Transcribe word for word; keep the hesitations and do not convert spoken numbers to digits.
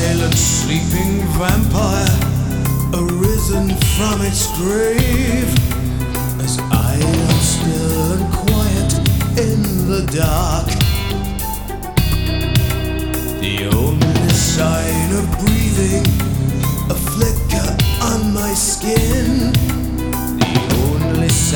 silent sleeping vampire, arisen from its grave, as I am still and quiet in the dark. The only sign of breathing, a flicker on my skin,